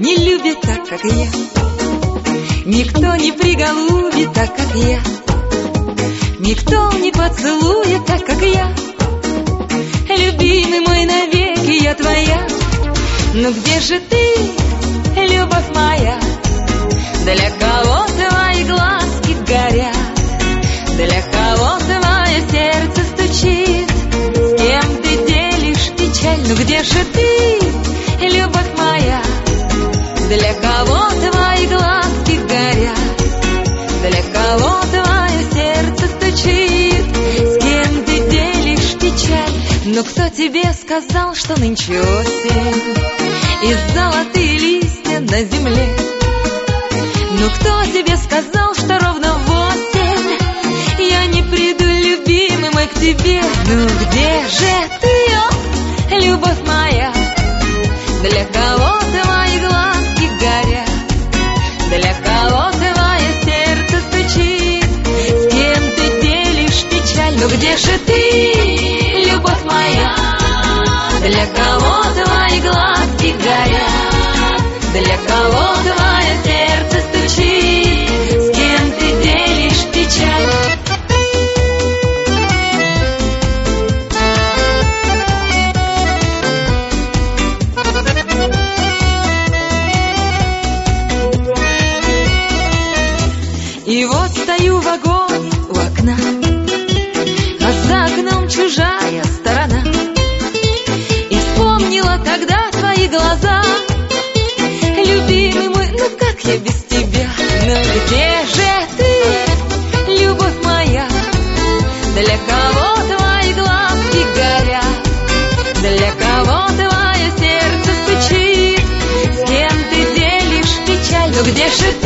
не любит так, как я. Никто не приголубит так, как я. Никто не поцелует так, как я. Любимый мой, навеки я твоя. Но где же ты, любовь моя? Для кого твои глазки горят? Для кого твое сердце стучит? С кем ты делишь печаль? Ну где же ты, любовь моя? Для кого твои глазки горят? Для кого твое сердце стучит? С кем ты делишь печаль? Но кто тебе сказал, что нынче осень и золотые листья на земле? Ну кто тебе сказал, что ровно в осень я не приду, любимый мой, к тебе? Ну где же ты, о, любовь моя? Для кого твои глазки горят? Для кого твое сердце стучит? С кем ты делишь печаль? Ну где же ты, любовь моя? Для кого твои глазки горят? Для кого твое сердце стучит? С кем ты делишь печаль? И вот стою в вагоне у окна, а за окном чужая сторона. И вспомнила тогда твои глаза. Любимый мой, ну как я без тебя? Ну где же ты, любовь моя? Для кого твои глазки горят? Для кого твое сердце стучит? С кем ты делишь печаль? Ну где же ты?